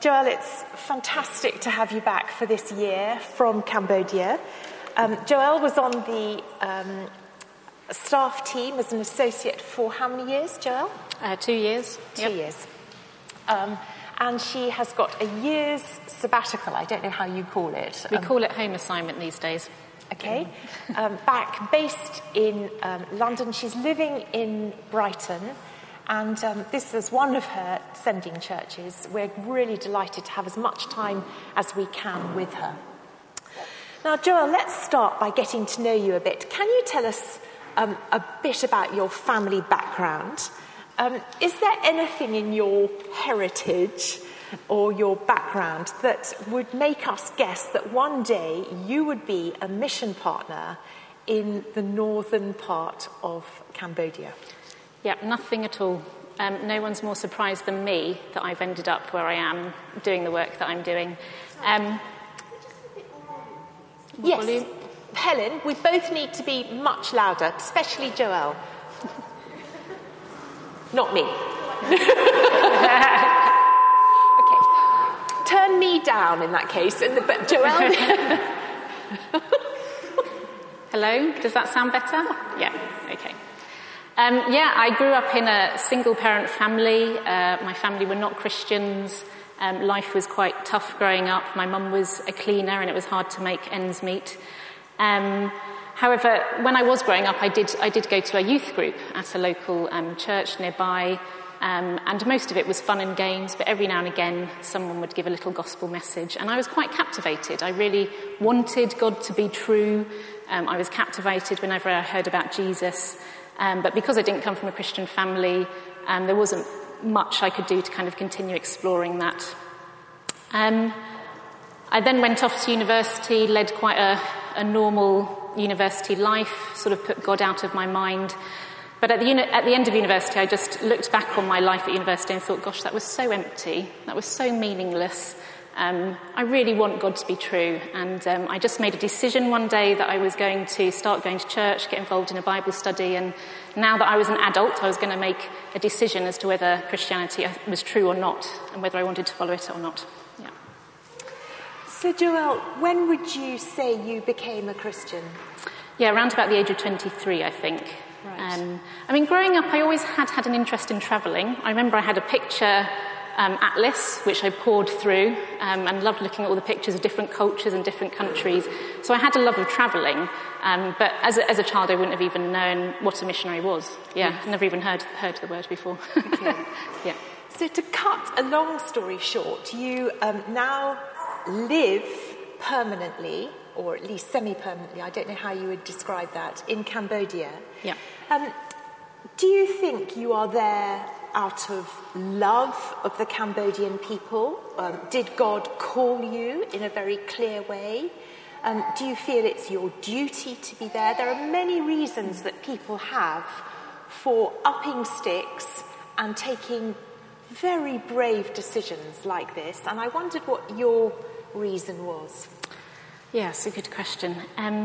Joel, it's fantastic to have you back for this year from Cambodia. Joel was on the staff team as an associate for how many years, Joel? 2 years. 2 years. And she has got a year's sabbatical. I don't know how you call it. We call it home assignment these days. Okay. Back based in London. She's living in Brighton. And this is one of her sending churches. We're really delighted to have as much time as we can with her. Now, Joel, let's start by getting to know you a bit. Can you tell us a bit about your family background? Is there anything in your heritage or your background that would make us guess that one day you would be a mission partner in the northern part of Cambodia? Yeah, nothing at all. No one's more surprised than me that I've ended up where I am doing the work that I'm doing. Yes, volume? Helen, we both need to be much louder, especially Joel. Not me. Okay. Turn me down in that case. But Joel. Hello? Does that sound better? Yeah, okay. I grew up in a single-parent family. My family were not Christians. Life was quite tough growing up. My mum was a cleaner and it was hard to make ends meet. However, when I was growing up, I did go to a youth group at a local church nearby, and most of it was fun and games, but every now and again someone would give a little gospel message, and I was quite captivated. I really wanted God to be true. I was captivated whenever I heard about Jesus, but because I didn't come from a Christian family, there wasn't much I could do to kind of continue exploring that. I then went off to university, led quite a normal university life, sort of put God out of my mind. But at the end of university, I just looked back on my life at university and thought, gosh, that was so empty. That was so meaningless. I really want God to be true. And I just made a decision one day that I was going to start going to church, get involved in a Bible study. And now that I was an adult, I was going to make a decision as to whether Christianity was true or not, and whether I wanted to follow it or not. Yeah. So, Joel, when would you say you became a Christian? Yeah, around about the age of 23, I think. Right. Growing up, I always had an interest in travelling. I remember I had a picture atlas, which I poured through, and loved looking at all the pictures of different cultures and different countries. So I had a love of travelling, but as a child, I wouldn't have even known what a missionary was. Yeah, never even heard the word before. Okay. Yeah. So to cut a long story short, you now live permanently, or at least semi-permanently, I don't know how you would describe that, in Cambodia. Yeah. Do you think you are there out of love of the Cambodian people? Did God call you in a very clear way? Do you feel it's your duty to be there? There are many reasons that people have for upping sticks and taking very brave decisions like this, and I wondered what your reason was. Yes, a good question.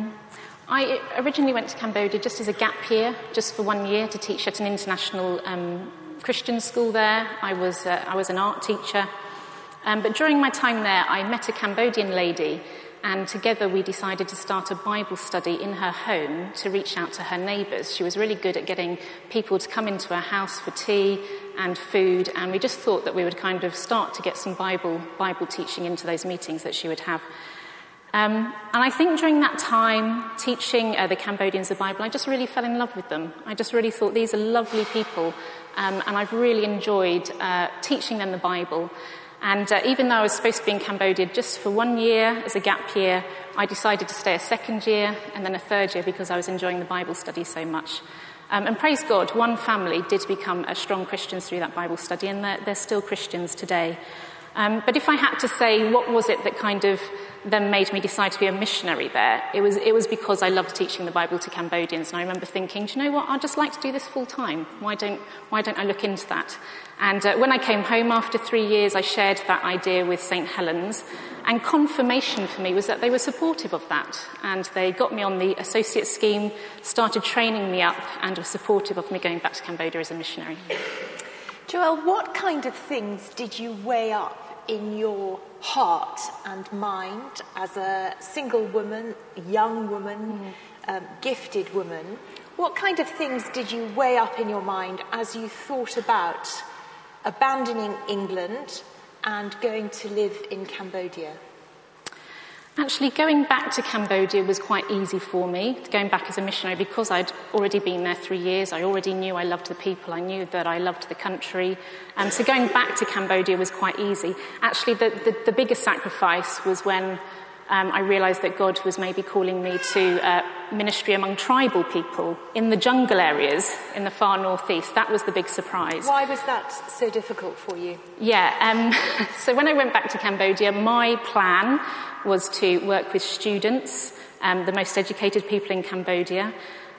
I originally went to Cambodia just as a gap year, just for 1 year, to teach at an international Christian school there. I was an art teacher. But during my time there, I met a Cambodian lady, and together we decided to start a Bible study in her home to reach out to her neighbours. She was really good at getting people to come into her house for tea and food, and we just thought that we would kind of start to get some Bible teaching into those meetings that she would have. And I think during that time, teaching the Cambodians the Bible, I just really fell in love with them. I just really thought these are lovely people, and I've really enjoyed teaching them the Bible. And even though I was supposed to be in Cambodia just for 1 year as a gap year, I decided to stay a second year and then a third year because I was enjoying the Bible study so much. And praise God, one family did become strong Christians through that Bible study, and they're still Christians today. But if I had to say what was it that kind of then made me decide to be a missionary there, it was because I loved teaching the Bible to Cambodians, and I remember thinking, do you know what, I'd just like to do this full time. Why don't I look into that? And when I came home after 3 years, I shared that idea with St. Helens, and confirmation for me was that they were supportive of that, and they got me on the associate scheme, started training me up, and were supportive of me going back to Cambodia as a missionary. Joel, what kind of things did you weigh up in your heart and mind as a single woman, young woman, gifted woman? What kind of things did you weigh up in your mind as you thought about abandoning England and going to live in Cambodia? Actually, going back to Cambodia was quite easy for me, going back as a missionary, because I'd already been there 3 years. I already knew I loved the people. I knew that I loved the country. So going back to Cambodia was quite easy. Actually, the biggest sacrifice was when I realised that God was maybe calling me to ministry among tribal people in the jungle areas in the far northeast. That was the big surprise. Why was that so difficult for you? Yeah, so when I went back to Cambodia, my plan was to work with students, the most educated people in Cambodia.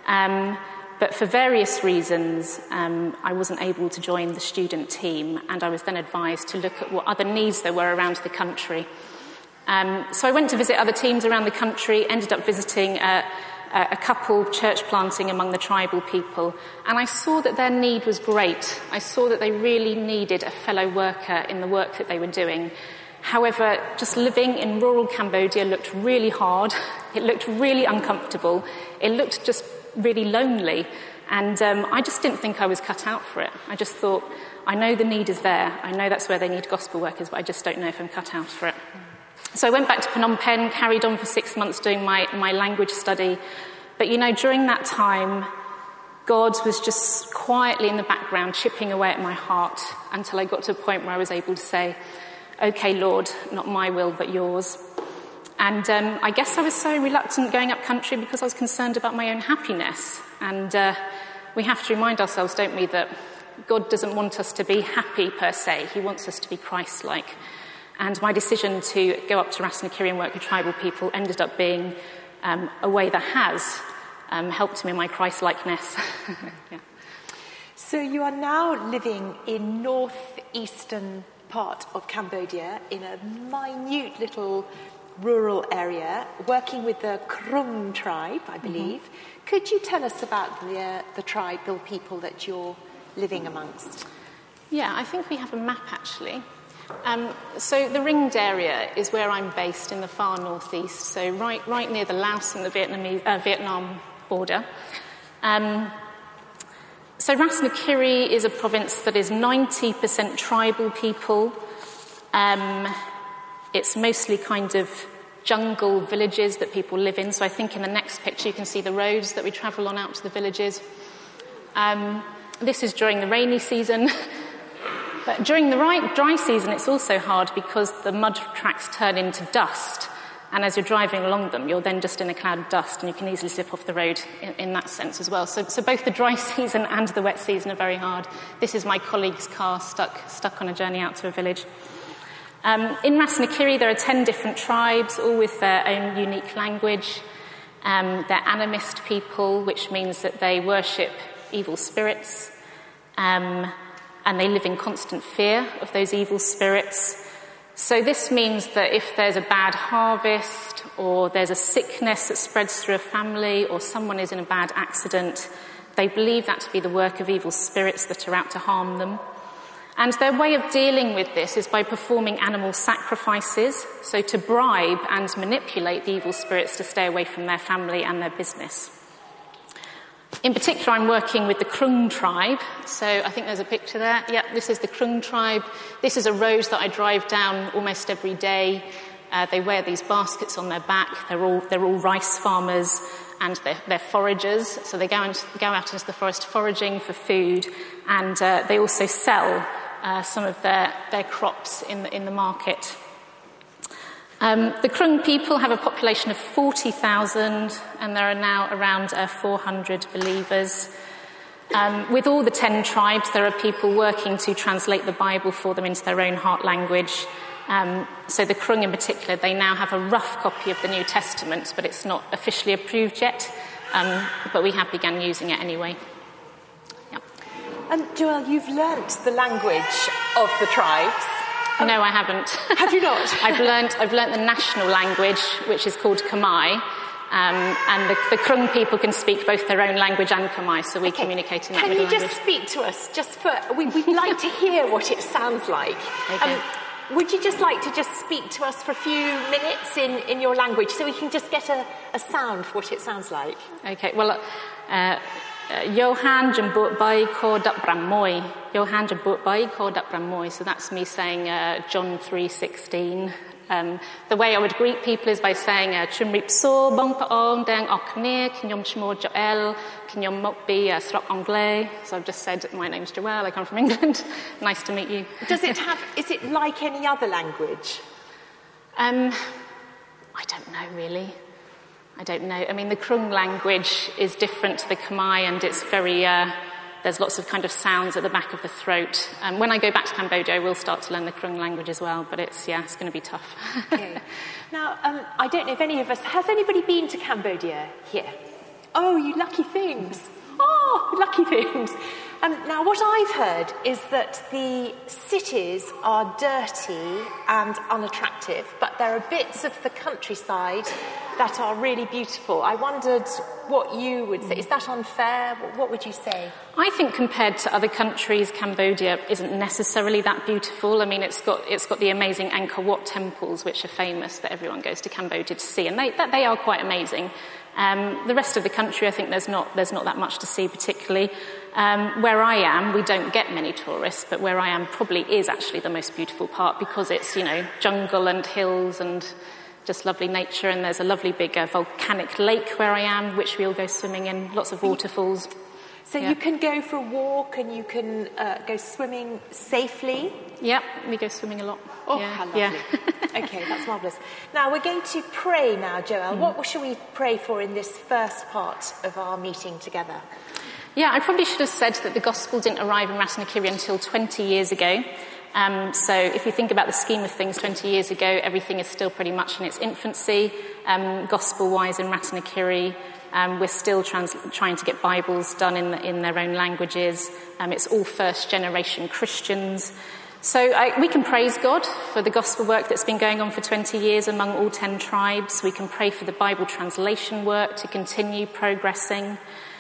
But for various reasons, I wasn't able to join the student team, and I was then advised to look at what other needs there were around the country. So I went to visit other teams around the country, ended up visiting a couple church planting among the tribal people, and I saw that their need was great. I saw that they really needed a fellow worker in the work that they were doing. However, just living in rural Cambodia looked really hard. It looked really uncomfortable. It looked just really lonely. And I just didn't think I was cut out for it. I just thought, I know the need is there. I know that's where they need gospel workers, but I just don't know if I'm cut out for it. So I went back to Phnom Penh, carried on for 6 months doing my language study. But, during that time, God was just quietly in the background, chipping away at my heart until I got to a point where I was able to say, "Okay, Lord, not my will, but yours." And I guess I was so reluctant going up country because I was concerned about my own happiness. And we have to remind ourselves, don't we, that God doesn't want us to be happy per se. He wants us to be Christ-like. And my decision to go up to Ras Nakiri and work with tribal people ended up being a way that has helped me in my Christ-likeness. Yeah. So you are now living in northeastern part of Cambodia in a minute little rural area, working with the Krung tribe, I believe. Mm-hmm. Could you tell us about the tribal people that you're living amongst? Yeah, I think we have a map actually. So the ringed area is where I'm based in the far northeast, so right near the Laos and the Vietnam border. So Ras Nakiri is a province that is 90% tribal people. It's mostly kind of jungle villages that people live in. So I think in the next picture you can see the roads that we travel on out to the villages. This is during the rainy season. But during the dry season it's also hard because the mud tracks turn into dust. And as you're driving along them, you're then just in a cloud of dust and you can easily slip off the road in that sense as well. So both the dry season and the wet season are very hard. This is my colleague's car stuck on a journey out to a village. In Ras Nakiri, there are 10 different tribes, all with their own unique language. They're animist people, which means that they worship evil spirits. And they live in constant fear of those evil spirits. So this means that if there's a bad harvest or there's a sickness that spreads through a family or someone is in a bad accident, they believe that to be the work of evil spirits that are out to harm them. And their way of dealing with this is by performing animal sacrifices, so to bribe and manipulate the evil spirits to stay away from their family and their business. In particular, I'm working with the Krung tribe. So I think there's a picture there. Yeah, this is the Krung tribe. This is a road that I drive down almost every day. They wear these baskets on their back. They're all rice farmers and they're foragers. So they go out into the forest foraging for food, and they also sell some of their crops in the market. The Krung people have a population of 40,000, and there are now around 400 believers. With all the 10 tribes, there are people working to translate the Bible for them into their own heart language. So the Krung in particular, they now have a rough copy of the New Testament, but it's not officially approved yet. But we have begun using it anyway. Yeah. Joelle, you've learnt the language of the tribes. No, I haven't. Have you not? I've learnt the national language, which is called Khmer, and the Krung people can speak both their own language and Khmer, so we communicate in that middle language. Can you just speak to us, we'd like to hear what it sounds like. Okay. would you just like to just speak to us for a few minutes in your language so we can just get a sound for what it sounds like? Okay, well, Johan jambut bai ko dap bramoy. Johan jambut bai ko dap bramoy. So that's me saying John 3:16. The way I would greet people is by saying Chumrip so bong paong dang okne kinyom chmo Joel kinyom mokbi srok anglais. So I've just said my name's Joelle, I come from England. Nice to meet you. Is it like any other language? I don't know really. I don't know. I mean, the Krung language is different to the Khmer, and it's very, there's lots of kind of sounds at the back of the throat. When I go back to Cambodia, I will start to learn the Krung language as well, but it's going to be tough. Okay. Now, I don't know if any of us, has anybody been to Cambodia here? Oh, you lucky things. Oh, lucky things. Now, what I've heard is that the cities are dirty and unattractive, but there are bits of the countryside that are really beautiful. I wondered what you would say. Is that unfair? What would you say? I think compared to other countries, Cambodia isn't necessarily that beautiful. I mean, it's got the amazing Angkor Wat temples, which are famous, that everyone goes to Cambodia to see, and they are quite amazing. The rest of the country, I think there's not that much to see particularly. Where I am, we don't get many tourists, but where I am probably is actually the most beautiful part because it's, jungle and hills and just lovely nature, and there's a lovely big volcanic lake where I am, which we all go swimming in, lots of waterfalls. So you can go for a walk and you can go swimming safely? Yeah, we go swimming a lot. Oh, how lovely. Yeah. Okay, that's marvellous. Now, we're going to pray now, Joelle. What should we pray for in this first part of our meeting together? Yeah, I probably should have said that the gospel didn't arrive in Ratanakiri until 20 years ago. So if you think about the scheme of things 20 years ago, everything is still pretty much in its infancy. Gospel-wise in Ratanakiri, we're still trying to get Bibles done in their own languages. It's all first-generation Christians. So we can praise God for the gospel work that's been going on for 20 years among all 10 tribes. We can pray for the Bible translation work to continue progressing.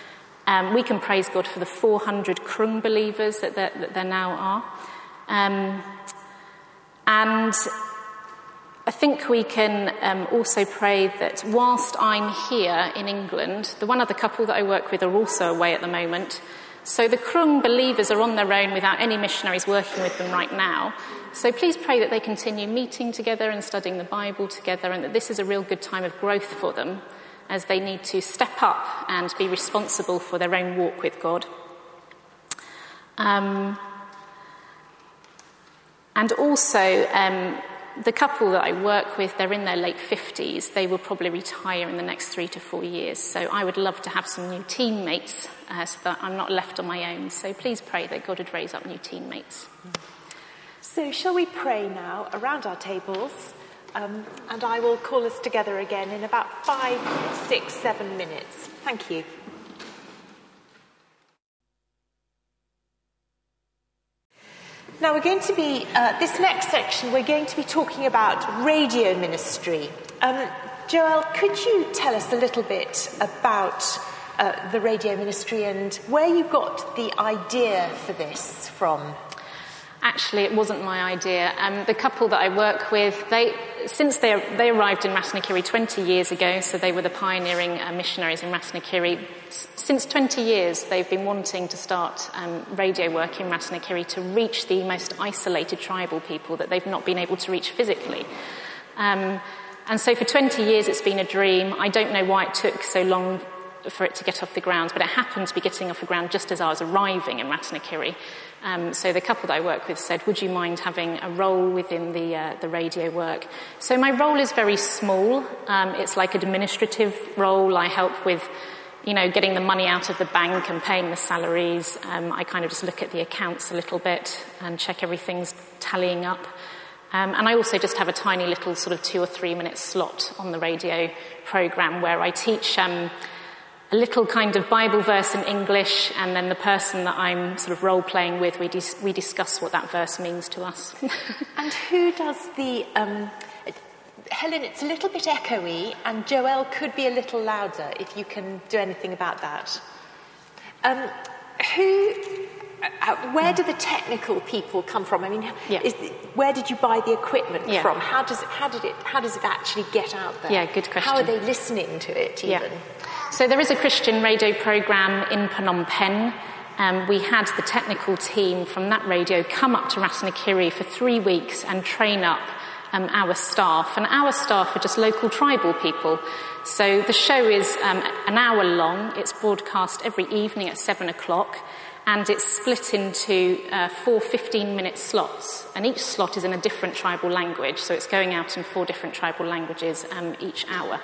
We can praise God for the 400 Krung believers that there now are. And I think we can also pray that whilst I'm here in England, the one other couple that I work with are also away at the moment. So the Krung believers are on their own without any missionaries working with them right now. So please pray that they continue meeting together and studying the Bible together, and that this is a real good time of growth for them as they need to step up and be responsible for their own walk with God. And also, the couple that I work with, they're in their late 50s. They will probably retire in the next 3 to 4 years. So I would love to have some new teammates so that I'm not left on my own. So please pray that God would raise up new teammates. So shall we pray now around our tables? And I will call us together again in about 5, 6, 7 minutes. Thank you. Now we're going to be, this next section, we're going to be talking about radio ministry. Joelle, could you tell us a little bit about the radio ministry and where you got the idea for this from? Actually, it wasn't my idea. The couple that I work with, since they arrived in Ratanakiri 20 years ago, so they were the pioneering missionaries in Ratanakiri. Since 20 years, they've been wanting to start radio work in Ratanakiri to reach the most isolated tribal people that they've not been able to reach physically. And so for 20 years, it's been a dream. I don't know why it took so long for it to get off the ground, but it happened to be getting off the ground just as I was arriving in Ratanakiri. So the couple that I work with said, would you mind having a role within the radio work? So my role is very small. It's like an administrative role. I help with, getting the money out of the bank and paying the salaries. I kind of just look at the accounts a little bit and check everything's tallying up. And I also just have a tiny little sort of 2 or 3 minute slot on the radio program where I teach a little kind of Bible verse in English, and then the person that I'm sort of role-playing with, we discuss what that verse means to us. And who does the... Helen, it's a little bit echoey, and Joelle could be a little louder if you can do anything about that. where do the technical people come from? I mean, where did you buy the equipment from? How does it actually get out there? Yeah, good question. How are they listening to it even? So there is a Christian radio program in Phnom Penh. We had the technical team from that radio come up to Ratanakhiri for 3 weeks and train up our staff. And our staff are just local tribal people. So the show is an hour long. It's broadcast every evening at 7 o'clock. And it's split into 4 15-minute slots. And each slot is in a different tribal language. So it's going out in 4 different tribal languages each hour.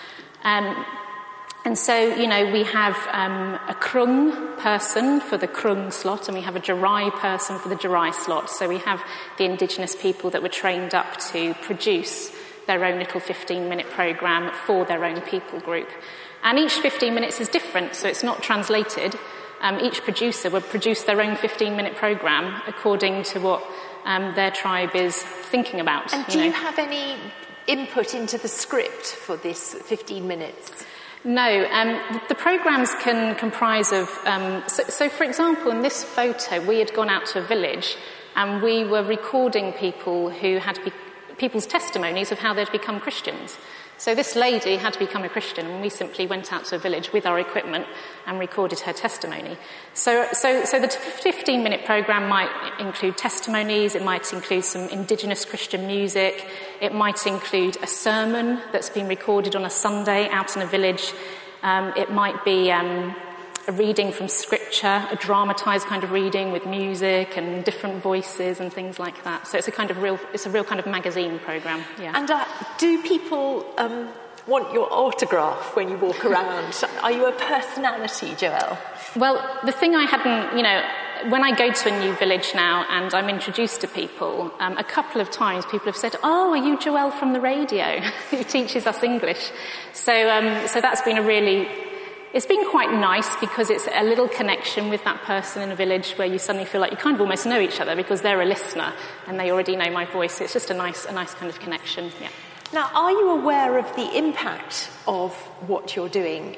And so, we have a Krung person for the Krung slot, and we have a Jarai person for the Jarai slot. So we have the indigenous people that were trained up to produce their own little 15-minute programme for their own people group. And each 15 minutes is different, so it's not translated. Each producer would produce their own 15-minute programme according to what their tribe is thinking about. And do you have any input into the script for this 15 minutes? No, the programmes can comprise of... So, for example, in this photo, we had gone out to a village and we were recording people who had people's testimonies of how they'd become Christians. So this lady had to become a Christian, and we simply went out to a village with our equipment and recorded her testimony. So the 15-minute programme might include testimonies, it might include some indigenous Christian music, it might include a sermon that's been recorded on a Sunday out in a village, it might be a reading from scripture, a dramatised kind of reading with music and different voices and things like that. So it's a real kind of magazine programme. Yeah. And do people want your autograph when you walk around? Are you a personality, Joelle? Well, the thing I hadn't, when I go to a new village now and I'm introduced to people, a couple of times people have said, "Oh, are you Joelle from the radio who teaches us English?" So that's been it's been quite nice because it's a little connection with that person in a village where you suddenly feel like you kind of almost know each other because they're a listener and they already know my voice. It's just a nice kind of connection. Yeah. Now, are you aware of the impact of what you're doing?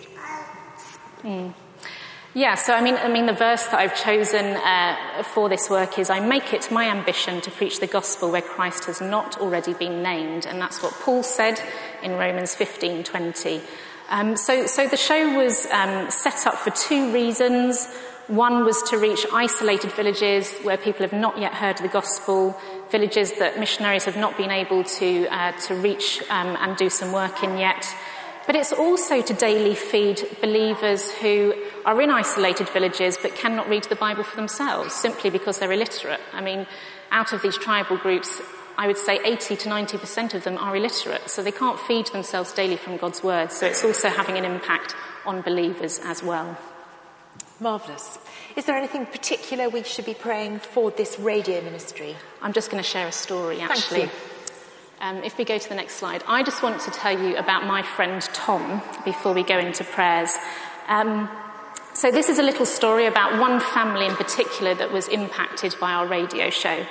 Yeah, so I mean, the verse that I've chosen for this work is, "I make it my ambition to preach the gospel where Christ has not already been named," and that's what Paul said in Romans 15:20. So the show was set up for 2 reasons. One was to reach isolated villages where people have not yet heard the gospel, villages that missionaries have not been able to reach and do some work in yet. But it's also to daily feed believers who are in isolated villages but cannot read the Bible for themselves, simply because they're illiterate. I mean, out of these tribal groups, I would say 80 to 90% of them are illiterate, so they can't feed themselves daily from God's word. So it's also having an impact on believers as well. Marvellous. Is there anything particular we should be praying for this radio ministry? I'm just going to share a story, actually. Thank you. If we go to the next slide, I just want to tell you about my friend Tom before we go into prayers. So this is a little story about one family in particular that was impacted by our radio show.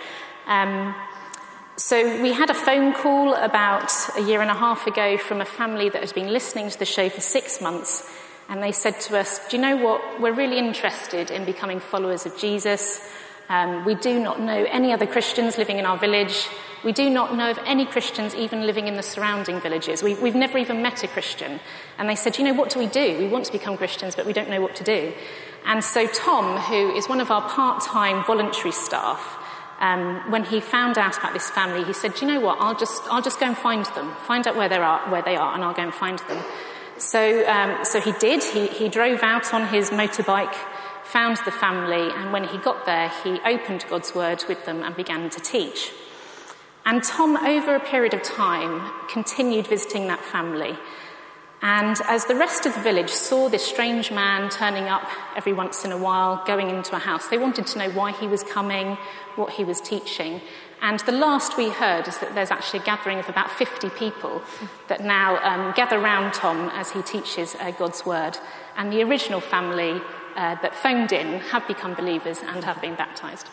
So we had a phone call about a year and a half ago from a family that has been listening to the show for 6 months, and they said to us, "Do you know what? We're really interested in becoming followers of Jesus. We do not know any other Christians living in our village. We do not know of any Christians even living in the surrounding villages. We've never even met a Christian." And they said, "You know, what do? We want to become Christians, but we don't know what to do." And so Tom, who is one of our part-time voluntary staff, when he found out about this family, he said, "Do you know what? I'll just go and find them, find out where they are, and I'll go and find them." So he did. He drove out on his motorbike, found the family, and when he got there, he opened God's word with them and began to teach. And Tom, over a period of time, continued visiting that family. And as the rest of the village saw this strange man turning up every once in a while, going into a house, they wanted to know why he was coming, what he was teaching. And the last we heard is that there's actually a gathering of about 50 people that now gather round Tom as he teaches God's word. And the original family that phoned in have become believers and have been baptised.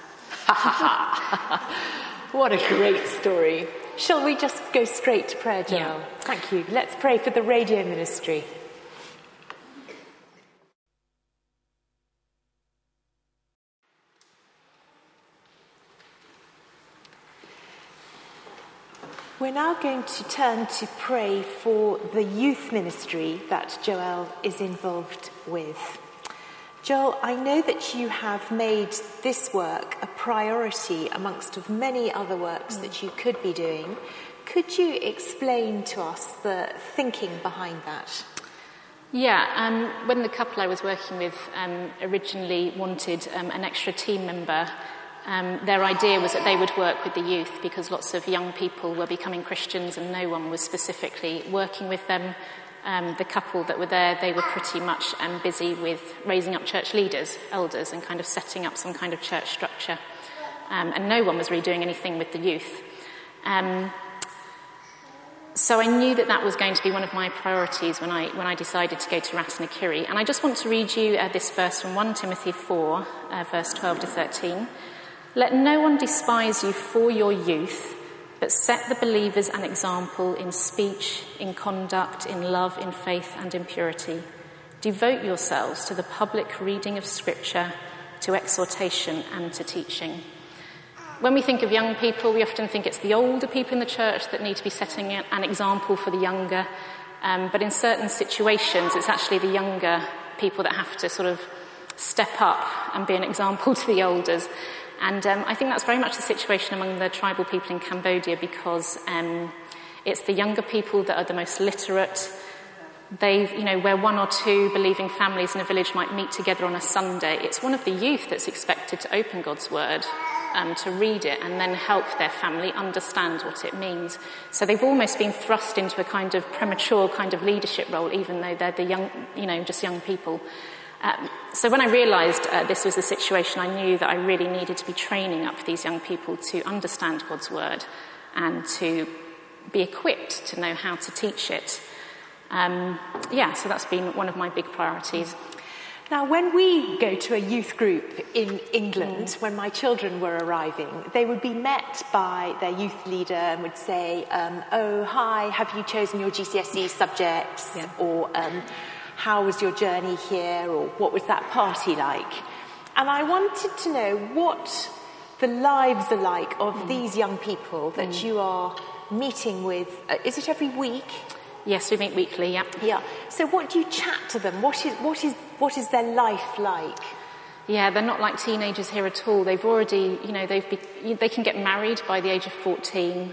What a great story. Shall we just go straight to prayer, Joelle? Yeah. Thank you. Let's pray for the radio ministry. We're now going to turn to pray for the youth ministry that Joel is involved with. Joel, I know that you have made this work a priority amongst of many other works that you could be doing. Could you explain to us the thinking behind that? Yeah, when the couple I was working with originally wanted an extra team member, their idea was that they would work with the youth because lots of young people were becoming Christians and no one was specifically working with them. The couple that were there, they were pretty much busy with raising up church leaders, elders, and kind of setting up some kind of church structure. And no one was really doing anything with the youth. So I knew that was going to be one of my priorities when I decided to go to Rattanakerry. And I just want to read you this verse from 1 Timothy 4, verse 12 to 13. Let no one despise you for your youth, but set the believers an example in speech, in conduct, in love, in faith and in purity. Devote yourselves to the public reading of Scripture, to exhortation and to teaching. When we think of young people, we often think it's the older people in the church that need to be setting an example for the younger. But in certain situations, it's actually the younger people that have to sort of step up and be an example to the elders. And I think that's very much the situation among the tribal people in Cambodia because it's the younger people that are the most literate. Where one or two believing families in a village might meet together on a Sunday, it's one of the youth that's expected to open God's word, to read it and then help their family understand what it means. So they've almost been thrust into a kind of premature kind of leadership role, even though they're the young, just young people. So when I realised this was the situation, I knew that I really needed to be training up these young people to understand God's word and to be equipped to know how to teach it. So that's been one of my big priorities. Now, when we go to a youth group in England, when my children were arriving, they would be met by their youth leader and would say, oh, hi, have you chosen your GCSE subjects? Yeah. Or how was your journey here? Or what was that party like? And I wanted to know what the lives are like of these young people that you are meeting with. Is it every week? Yes, we meet weekly, yeah. Yeah. So what do you chat to them? What is their life like? Yeah, they're not like teenagers here at all. They've already, they can get married by the age of 14.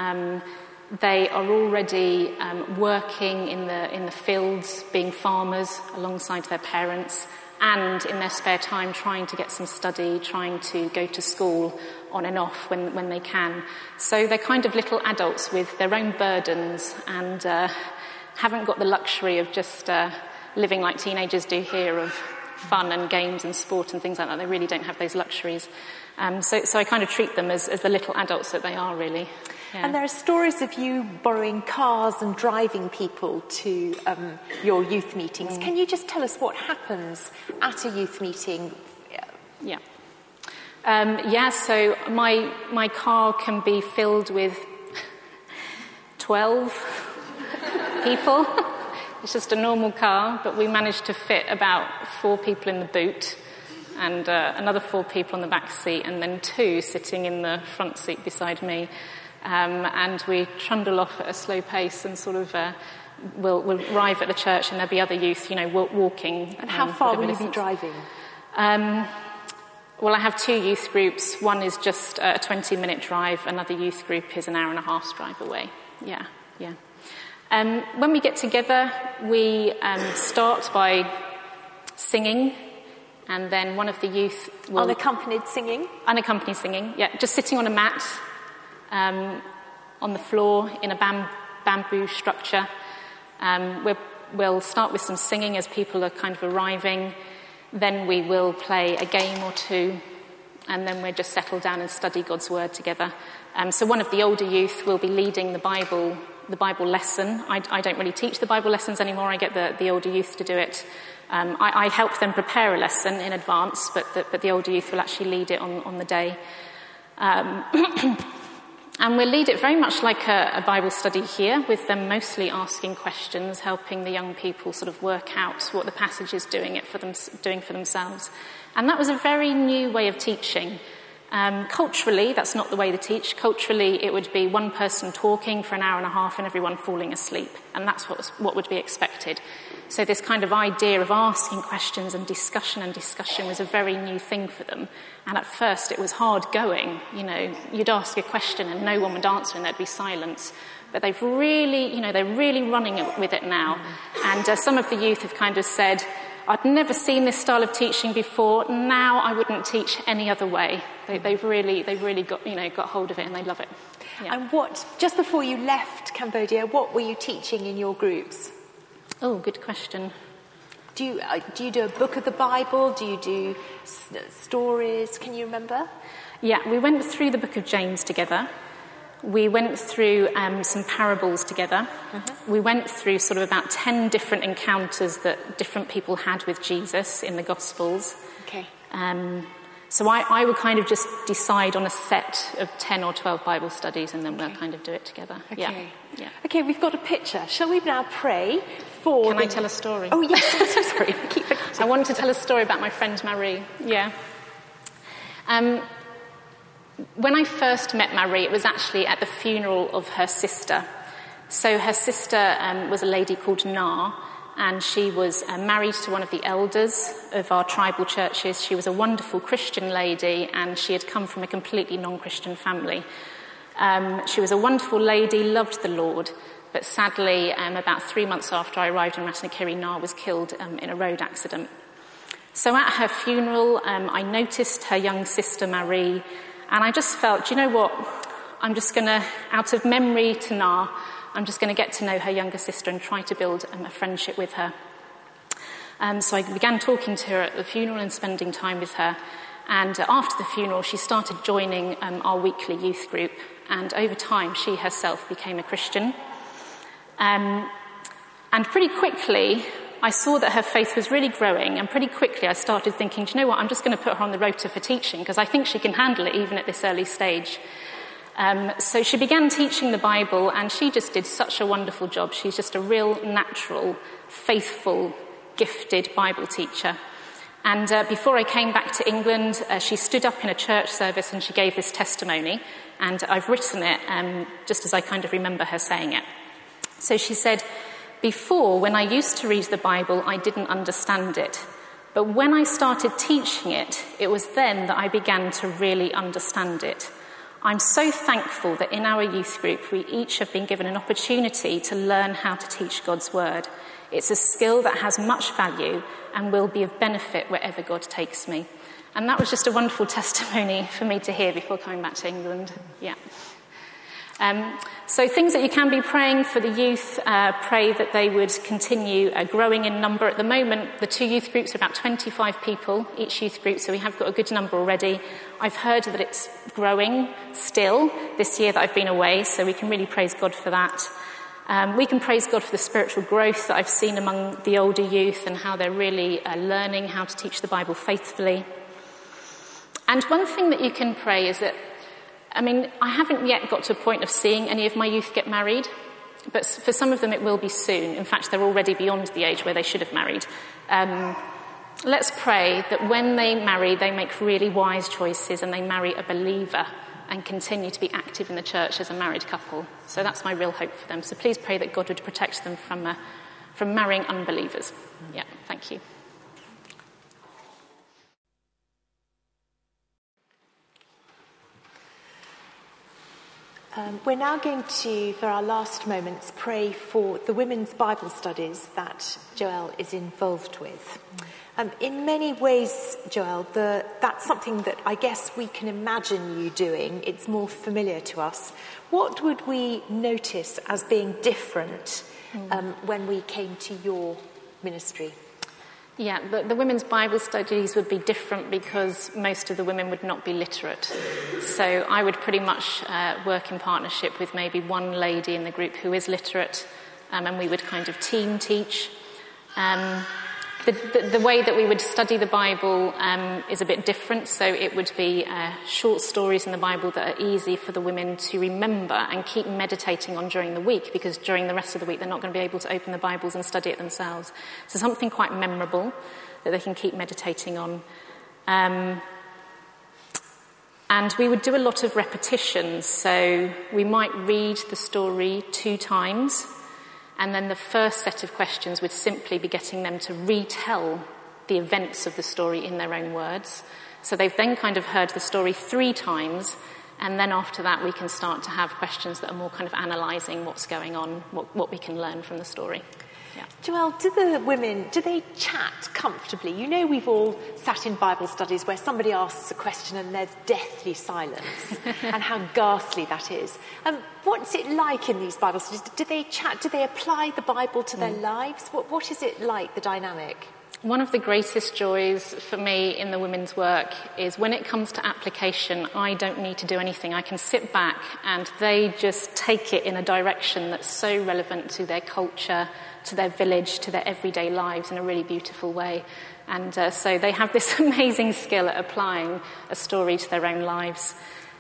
They are already working in the fields, being farmers alongside their parents, and in their spare time trying to get some study, trying to go to school on and off when they can. So they're kind of little adults with their own burdens and haven't got the luxury of just living like teenagers do here, of fun and games and sport and things like that. They really don't have those luxuries. So I kind of treat them as the little adults that they are, really. Yeah. And there are stories of you borrowing cars and driving people to your youth meetings. Can you just tell us what happens at a youth meeting? Yeah. So my car can be filled with 12 people. It's just a normal car, but we managed to fit about 4 people in the boot and another 4 people on the back seat and then 2 sitting in the front seat beside me. And we trundle off at a slow pace and sort of we'll arrive at the church and there'll be other youth, walking. And how far will you be driving? Well, I have 2 youth groups. One is just a 20-minute drive. Another youth group is an hour and a half's drive away. Yeah. When we get together, we start by singing, and then one of the youth will... Unaccompanied singing? Unaccompanied singing, yeah. Just sitting on a mat on the floor in a bamboo structure. We'll start with some singing as people are kind of arriving. Then we will play a game or 2, and then we'll just settle down and study God's word together. So one of the older youth will be leading the Bible lesson. I don't really teach the Bible lessons anymore. I get the older youth to do it. I help them prepare a lesson in advance, but the older youth will actually lead it on the day. And we'll lead it very much like a Bible study here, with them mostly asking questions, helping the young people sort of work out what the passage is doing for themselves. And that was a very new way of teaching. Culturally, that's not the way they teach. Culturally, it would be one person talking for an hour and a half and everyone falling asleep, and that's what would be expected. So this kind of idea of asking questions and discussion was a very new thing for them. And at first it was hard going. You'd ask a question and no one would answer and there'd be silence. But they're really running with it now. And some of the youth have kind of said, I'd never seen this style of teaching before. Now I wouldn't teach any other way. They've really got hold of it and they love it. Yeah. And just before you left Cambodia, what were you teaching in your groups? Oh, good question. Do you do a book of the Bible? Do you do stories? Can you remember? Yeah, we went through the book of James together. We went through some parables together. Mm-hmm. We went through sort of about 10 different encounters that different people had with Jesus in the Gospels. Okay. So I would kind of just decide on a set of 10 or 12 Bible studies and then we'll kind of do it together. Okay. Yeah. Okay, we've got a picture. Shall we now pray for... Can I tell a story? Oh, yes. I'm so sorry. I keep forgetting. I wanted to tell a story about my friend Marie. Yeah. When I first met Marie, it was actually at the funeral of her sister. So her sister was a lady called Na, and she was married to one of the elders of our tribal churches. She was a wonderful Christian lady, and she had come from a completely non-Christian family. She was a wonderful lady, loved the Lord, but sadly, about 3 months after I arrived in Ratanakerry, Na was killed in a road accident. So at her funeral, I noticed her young sister Marie, and I just felt, do you know what? I'm just going to, out of memory to Na, I'm just going to get to know her younger sister and try to build a friendship with her. So I began talking to her at the funeral and spending time with her. And after the funeral, she started joining our weekly youth group. And over time, she herself became a Christian. And pretty quickly, I saw that her faith was really growing. And pretty quickly, I started thinking, do you know what? I'm just going to put her on the rota for teaching because I think she can handle it even at this early stage. So she began teaching the Bible, and she just did such a wonderful job. She's just a real natural, faithful, gifted Bible teacher. And before I came back to England, she stood up in a church service and she gave this testimony. And I've written it just as I kind of remember her saying it. So she said, before, when I used to read the Bible, I didn't understand it. But when I started teaching it, it was then that I began to really understand it. I'm so thankful that in our youth group, we each have been given an opportunity to learn how to teach God's word. It's a skill that has much value and will be of benefit wherever God takes me. And that was just a wonderful testimony for me to hear before coming back to England. Yeah. So things that you can be praying for the youth, pray that they would continue growing in number. At the moment, the 2 youth groups are about 25 people, each youth group, so we have got a good number already. I've heard that it's growing still this year that I've been away, so we can really praise God for that. We can praise God for the spiritual growth that I've seen among the older youth and how they're really learning how to teach the Bible faithfully. And one thing that you can pray is that, I haven't yet got to a point of seeing any of my youth get married, but for some of them it will be soon. In fact, they're already beyond the age where they should have married. Let's pray that when they marry, they make really wise choices and they marry a believer and continue to be active in the church as a married couple. So that's my real hope for them. So please pray that God would protect them from marrying unbelievers. Yeah, thank you. We're now going to, for our last moments, pray for the women's Bible studies that Joelle is involved with. In many ways, Joelle, that's something that I guess we can imagine you doing. It's more familiar to us. What would we notice as being different when we came to your ministry? Yeah, the women's Bible studies would be different because most of the women would not be literate. So I would pretty much work in partnership with maybe one lady in the group who is literate, and we would kind of team teach. The way that we would study the Bible is a bit different, so it would be short stories in the Bible that are easy for the women to remember and keep meditating on during the week, because during the rest of the week they're not going to be able to open the Bibles and study it themselves. So something quite memorable that they can keep meditating on. And we would do a lot of repetitions. So we might read the story 2 times, and then the first set of questions would simply be getting them to retell the events of the story in their own words. So they've then kind of heard the story 3 times, and then after that we can start to have questions that are more kind of analysing what's going on, what we can learn from the story. Yeah. Joelle, do the women, do they chat comfortably? You know, we've all sat in Bible studies where somebody asks a question and there's deathly silence, and how ghastly that is. What's it like in these Bible studies? Do they chat? Do they apply the Bible to their lives? What is it like, the dynamic? One of the greatest joys for me in the women's work is when it comes to application, I don't need to do anything. I can sit back and they just take it in a direction that's so relevant to their culture, to their village, to their everyday lives in a really beautiful way. And so they have this amazing skill at applying a story to their own lives.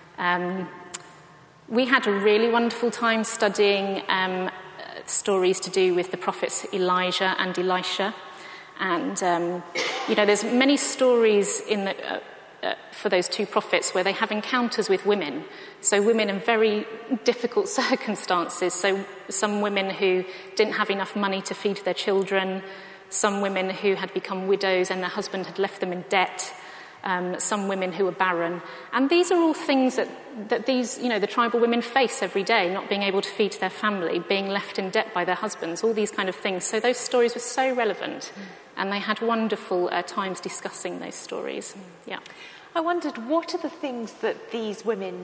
We had a really wonderful time studying stories to do with the prophets Elijah and Elisha. And, there's many stories for those 2 prophets where they have encounters with women. So women in very difficult circumstances. So some women who didn't have enough money to feed their children, some women who had become widows and their husband had left them in debt, some women who were barren. And these are all things that these, the tribal women face every day, not being able to feed their family, being left in debt by their husbands, all these kind of things. So those stories were so relevant, and they had wonderful times discussing those stories. Yeah. I wondered, what are the things that these women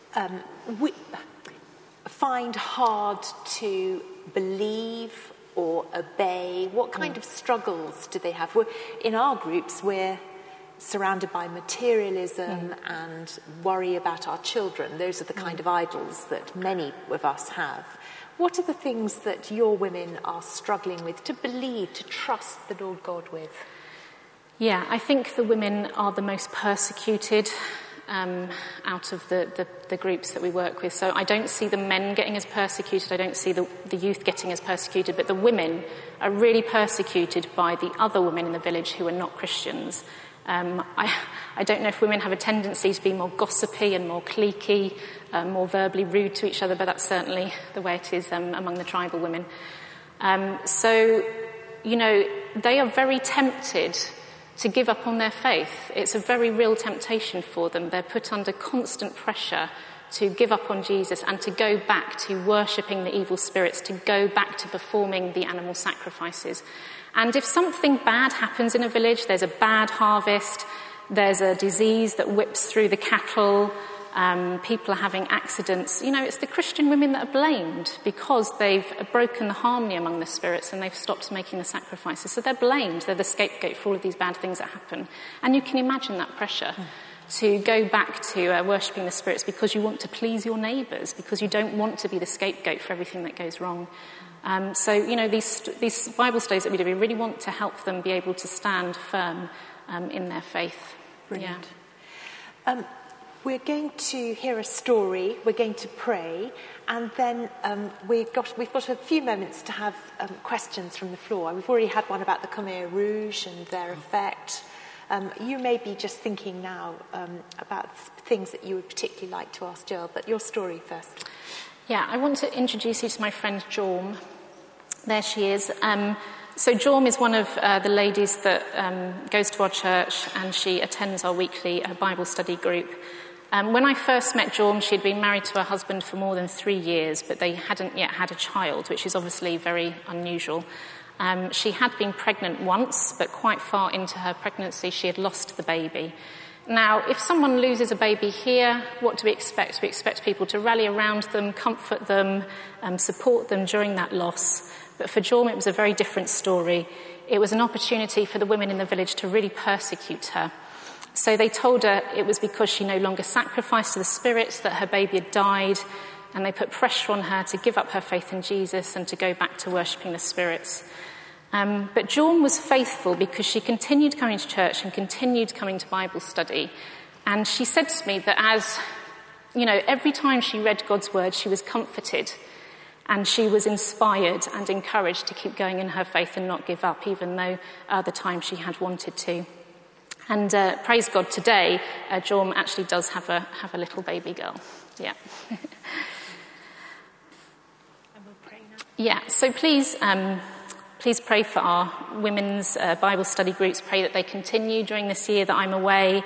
find hard to believe or obey? What kind of struggles do they have? In our groups, we're surrounded by materialism and worry about our children. Those are the kind of idols that many of us have. What are the things that your women are struggling with to believe, to trust the Lord God with? Yeah, I think the women are the most persecuted out of the groups that we work with. So I don't see the men getting as persecuted, I don't see the youth getting as persecuted, but the women are really persecuted by the other women in the village who are not Christians. I don't know if women have a tendency to be more gossipy and more cliquey, more verbally rude to each other, but that's certainly the way it is among the tribal women. They are very tempted to give up on their faith. It's a very real temptation for them. They're put under constant pressure to give up on Jesus and to go back to worshipping the evil spirits, to go back to performing the animal sacrifices. And if something bad happens in a village, there's a bad harvest, there's a disease that whips through the cattle, people are having accidents, it's the Christian women that are blamed because they've broken the harmony among the spirits and they've stopped making the sacrifices. So they're blamed, they're the scapegoat for all of these bad things that happen. And you can imagine that pressure to go back to worshipping the spirits because you want to please your neighbours, because you don't want to be the scapegoat for everything that goes wrong. These Bible studies that we do, we really want to help them be able to stand firm in their faith. Brilliant. Yeah. We're going to hear a story, we're going to pray, and then we've got a few moments to have questions from the floor. We've already had one about the Khmer Rouge and their effect. You may be just thinking now about things that you would particularly like to ask Joelle, but your story first. Yeah, I want to introduce you to my friend Jorm. There she is. So Jorm is one of the ladies that goes to our church, and she attends our weekly Bible study group. When I first met Jorm, she'd been married to her husband for more than 3 years, but they hadn't yet had a child, which is obviously very unusual. She had been pregnant once, but quite far into her pregnancy, she had lost the baby. Now, if someone loses a baby here, what do we expect? We expect people to rally around them, comfort them, support them during that loss. But for Jorm, it was a very different story. It was an opportunity for the women in the village to really persecute her. So they told her it was because she no longer sacrificed to the spirits, that her baby had died, and they put pressure on her to give up her faith in Jesus and to go back to worshipping the spirits. But Jorm was faithful because she continued coming to church and continued coming to Bible study. And she said to me that every time she read God's word, she was comforted and she was inspired and encouraged to keep going in her faith and not give up, even though other times she had wanted to. And praise God, today, Jorm actually does have a little baby girl. Yeah. And we'll pray now. Yeah, so please pray for our women's Bible study groups. Pray that they continue during this year that I'm away.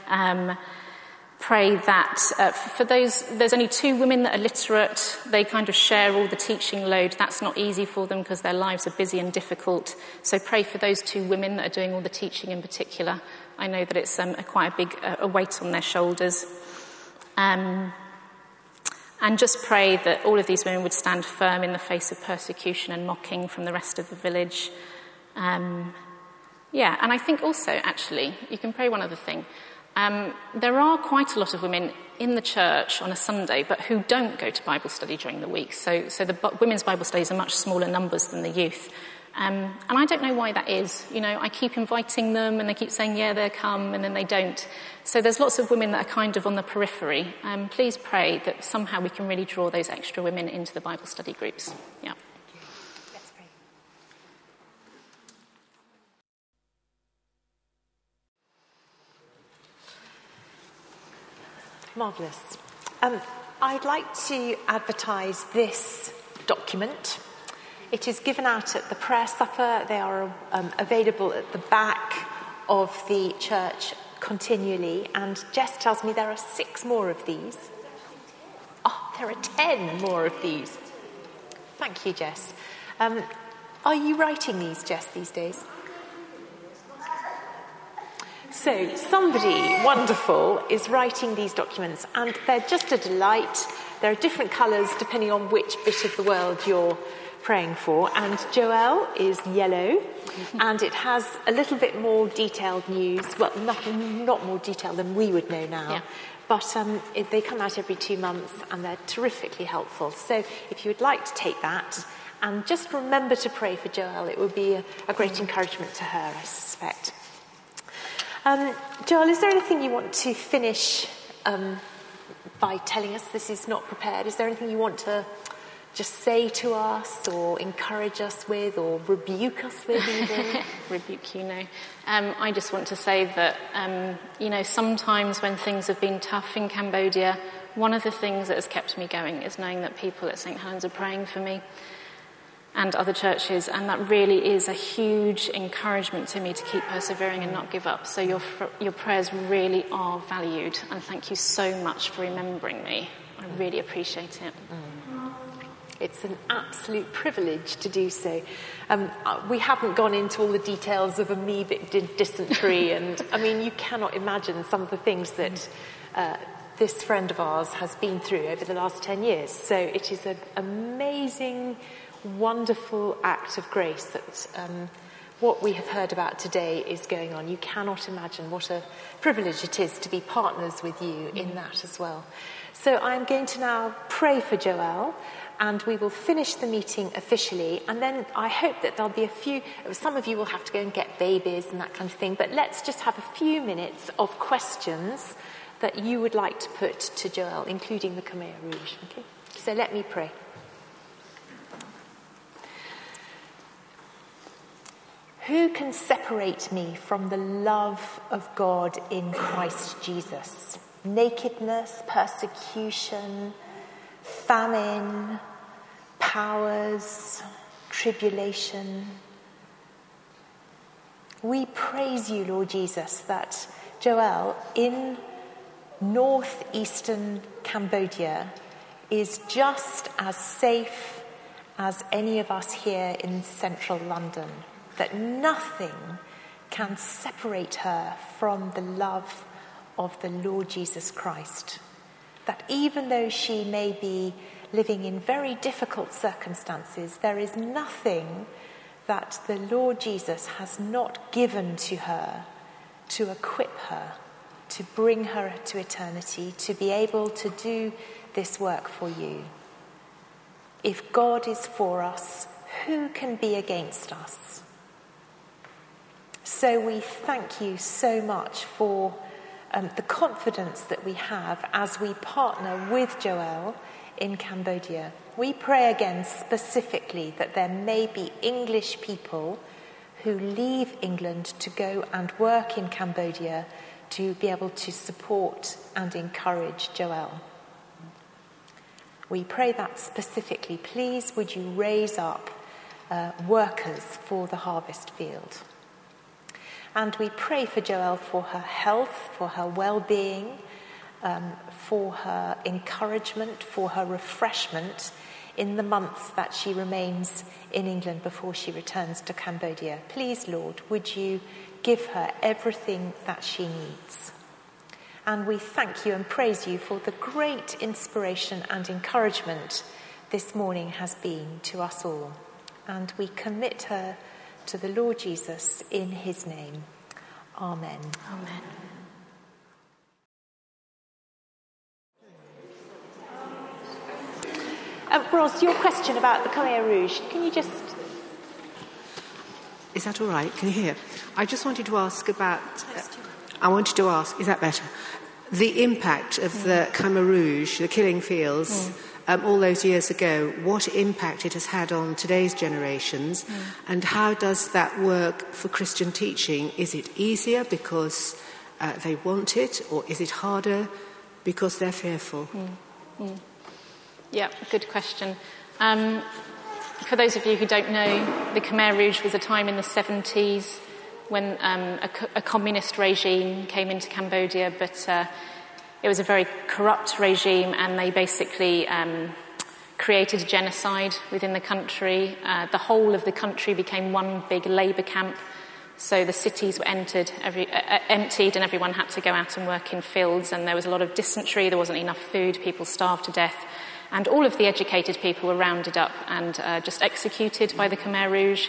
Pray that for there's only 2 women that are literate. They kind of share all the teaching load. That's not easy for them because their lives are busy and difficult. So pray for those 2 women that are doing all the teaching in particular. I know that it's quite a big weight on their shoulders. And just pray that all of these women would stand firm in the face of persecution and mocking from the rest of the village. And I think also, actually, you can pray one other thing. There are quite a lot of women in the church on a Sunday, but who don't go to Bible study during the week. So the women's Bible studies are much smaller numbers than the youth. And I don't know why that is. You know, I keep inviting them and they keep saying, yeah, they'll come, and then they don't. So there's lots of women that are kind of on the periphery. Please pray that somehow we can really draw those extra women into the Bible study groups. Yeah. Let's pray. Marvellous. I'd like to advertise this document. It is given out at the prayer supper. They are available at the back of the church continually. And Jess tells me there are 6 more of these. Oh, there are 10 more of these. Thank you, Jess. Are you writing these, Jess, these days? So somebody wonderful is writing these documents, and they're just a delight. There are different colours depending on which bit of the world you're praying for. And Joelle is yellow, and it has a little bit more detailed news. Well, not more detailed than we would know now. Yeah. But they come out every 2 months, and they're terrifically helpful. So if you would like to take that, and just remember to pray for Joelle, it would be a great encouragement to her, I suspect. Joel, is there anything you want to finish by telling us? This is not prepared. Is there anything you want to just say to us or encourage us with or rebuke us with even? Rebuke you, no. I just want to say that, sometimes when things have been tough in Cambodia, one of the things that has kept me going is knowing that people at St. Helens are praying for me and other churches, and that really is a huge encouragement to me to keep persevering and not give up. So your prayers really are valued, and thank you so much for remembering me. I really appreciate it. It's an absolute privilege to do so. We haven't gone into all the details of amoebic dysentery, and I mean, you cannot imagine some of the things that this friend of ours has been through over the last 10 years. So it is an amazing, wonderful act of grace that what we have heard about today is going on. You cannot imagine what a privilege it is to be partners with you in that as well. So I'm going to now pray for Joelle, and we will finish the meeting officially, and then I hope that there'll be some of you will have to go and get babies and that kind of thing, but let's just have a few minutes of questions that you would like to put to Joelle, including the Khmer Rouge. Okay? So let me pray. Who can separate me from the love of God in Christ Jesus? Nakedness, persecution, famine, powers, tribulation. We praise you, Lord Jesus, that Joelle in northeastern Cambodia is just as safe as any of us here in central London. That nothing can separate her from the love of the Lord Jesus Christ. That even though she may be living in very difficult circumstances, there is nothing that the Lord Jesus has not given to her to equip her, to bring her to eternity, to be able to do this work for you. If God is for us, who can be against us? So we thank you so much for the confidence that we have as we partner with Joelle in Cambodia. We pray again specifically that there may be English people who leave England to go and work in Cambodia to be able to support and encourage Joel. We pray that specifically. Please, would you raise up workers for the harvest field? And we pray for Joel for her health, for her well-being, for her encouragement, for her refreshment in the months that she remains in England before she returns to Cambodia. Please, Lord, would you give her everything that she needs? And we thank you and praise you for the great inspiration and encouragement this morning has been to us all. And we commit her to the Lord Jesus in his name. Amen. Amen. Ros, your question about the Khmer Rouge, can you just... Is that all right? Can you hear? I just wanted to ask about... is that better? The impact of the Khmer Rouge, the killing fields, all those years ago, what impact it has had on today's generations, and how does that work for Christian teaching? Is it easier because they want it, or is it harder because they're fearful? Yeah, good question. For those of you who don't know, the Khmer Rouge was a time in the 70s when a communist regime came into Cambodia, but it was a very corrupt regime, and they basically created a genocide within the country. The whole of the country became one big labour camp, so the cities were emptied and everyone had to go out and work in fields, and there was a lot of dysentery, there wasn't enough food, people starved to death. And all of the educated people were rounded up and just executed by the Khmer Rouge.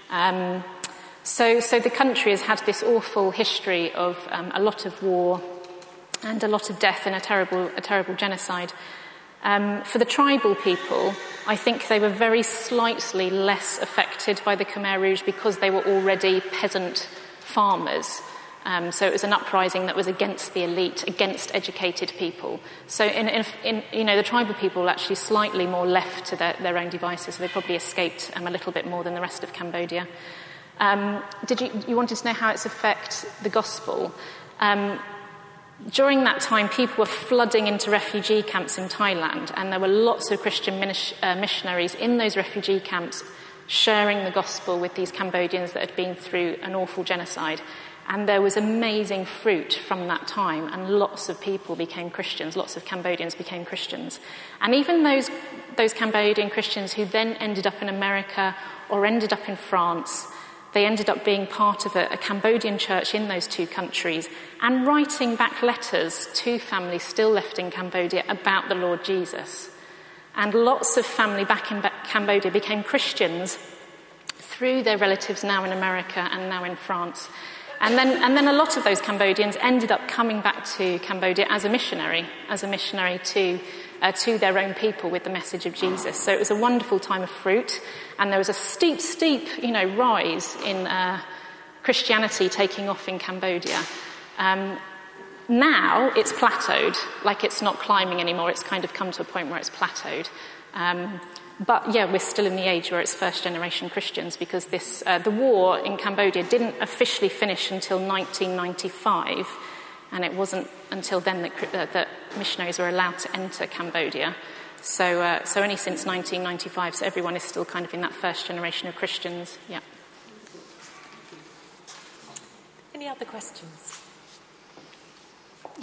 So the country has had this awful history of a lot of war and a lot of death and a terrible genocide. For the tribal people, I think they were very slightly less affected by the Khmer Rouge because they were already peasant farmers. So it was an uprising that was against the elite, against educated people. So the tribal people were actually slightly more left to their own devices, so they probably escaped a little bit more than the rest of Cambodia. You wanted to know how it's affect the gospel? During that time, people were flooding into refugee camps in Thailand, and there were lots of Christian missionaries in those refugee camps sharing the gospel with these Cambodians that had been through an awful genocide. And there was amazing fruit from that time, and lots of people became Christians, lots of Cambodians became Christians. And even those Cambodian Christians who then ended up in America or ended up in France, they ended up being part of a Cambodian church in those two countries and writing back letters to families still left in Cambodia about the Lord Jesus. And lots of family back in Cambodia became Christians through their relatives now in America and now in France. And then a lot of those Cambodians ended up coming back to Cambodia as a missionary to their own people with the message of Jesus. So it was a wonderful time of fruit, and there was a steep, rise in Christianity taking off in Cambodia. Now it's plateaued, like it's not climbing anymore. It's kind of come to a point where it's plateaued. But yeah, we're still in the age where it's first-generation Christians, because the war in Cambodia didn't officially finish until 1995, and it wasn't until then that missionaries were allowed to enter Cambodia. So only since 1995, so everyone is still kind of in that first generation of Christians. Yeah. Any other questions? Yeah.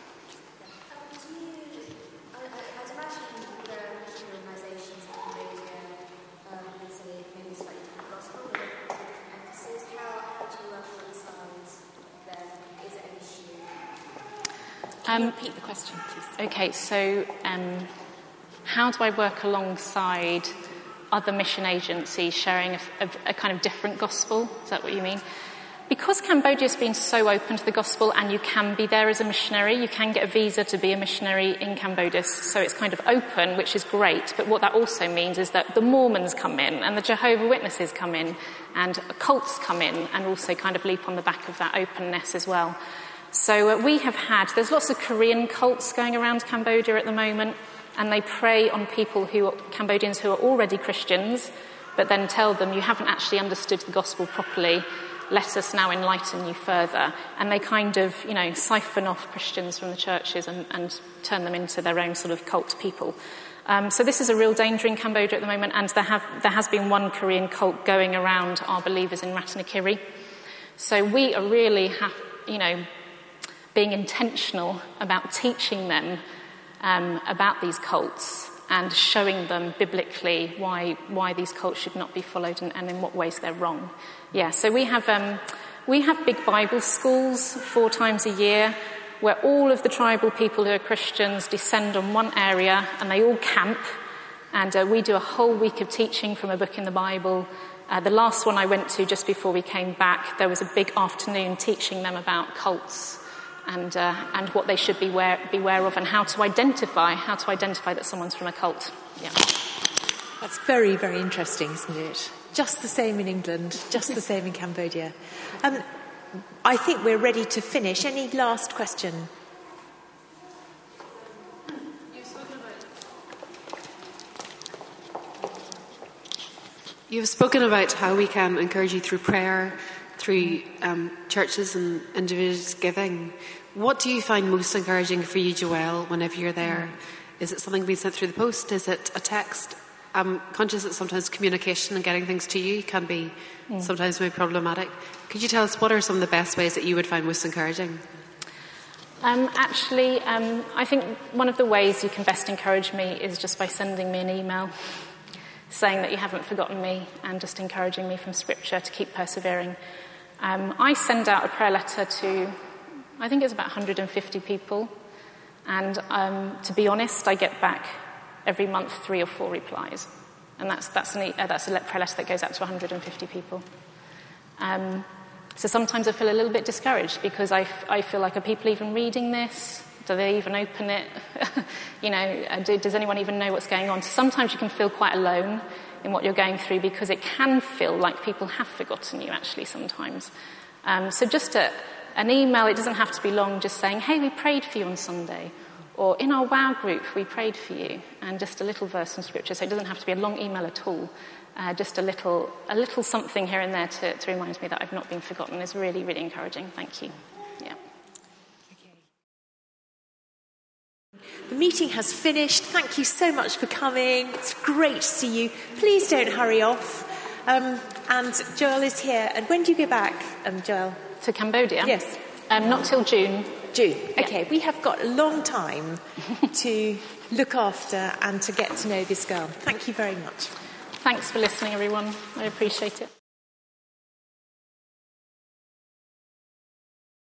Can you repeat the question, please? Okay, so how do I work alongside other mission agencies sharing a kind of different gospel? Is that what you mean? Because Cambodia's been so open to the gospel, and you can be there as a missionary, you can get a visa to be a missionary in Cambodia, so it's kind of open, which is great, but what that also means is that the Mormons come in, and the Jehovah's Witnesses come in, and cults come in, and also kind of leap on the back of that openness as well. So there's lots of Korean cults going around Cambodia at the moment, and they prey on Cambodians who are already Christians, but then tell them, you haven't actually understood the gospel properly, let us now enlighten you further. And they kind of, siphon off Christians from the churches and turn them into their own sort of cult people. So this is a real danger in Cambodia at the moment, and there has been one Korean cult going around our believers in Ratanakiri. So we are really, being intentional about teaching them about these cults and showing them biblically why these cults should not be followed and in what ways they're wrong. Yeah, so we have big Bible schools 4 times a year where all of the tribal people who are Christians descend on one area and they all camp, and we do a whole week of teaching from a book in the Bible. The last one I went to just before we came back, there was a big afternoon teaching them about cults and what they should beware of and how to identify that someone's from a cult. Yeah. That's very, very interesting, isn't it? Just the same in England, just the same in Cambodia. I think we're ready to finish. Any last question? You've spoken about how we can encourage you through prayer, through churches and individuals giving. What do you find most encouraging for you, Joelle, whenever you're there? Is it something being sent through the post? Is it a text? I'm conscious that sometimes communication and getting things to you can be sometimes very problematic. Could you tell us what are some of the best ways that you would find most encouraging? I think one of the ways you can best encourage me is just by sending me an email saying that you haven't forgotten me and just encouraging me from Scripture to keep persevering. I send out a prayer letter to, I think it's about 150 people, and to be honest, I get back every month 3 or 4 replies, and that's a prayer letter that goes out to 150 people. So sometimes I feel a little bit discouraged because I feel like, are people even reading this? Do they even open it? Does anyone even know what's going on? So sometimes you can feel quite alone in what you're going through because it can feel like people have forgotten you actually sometimes. So just an email, it doesn't have to be long, just saying, hey, we prayed for you on Sunday. Or in our WOW group, we prayed for you, and just a little verse from Scripture. So it doesn't have to be a long email at all. Just a little something here and there to remind me that I've not been forgotten is really, really encouraging. Thank you. Yeah. The meeting has finished. Thank you so much for coming. It's great to see you. Please don't hurry off. And Joelle is here. And when do you go back, Joelle? To Cambodia? Yes. Not till June. June. Okay, we have got a long time to look after and to get to know this girl. Thank you very much. Thanks for listening, everyone. I appreciate it.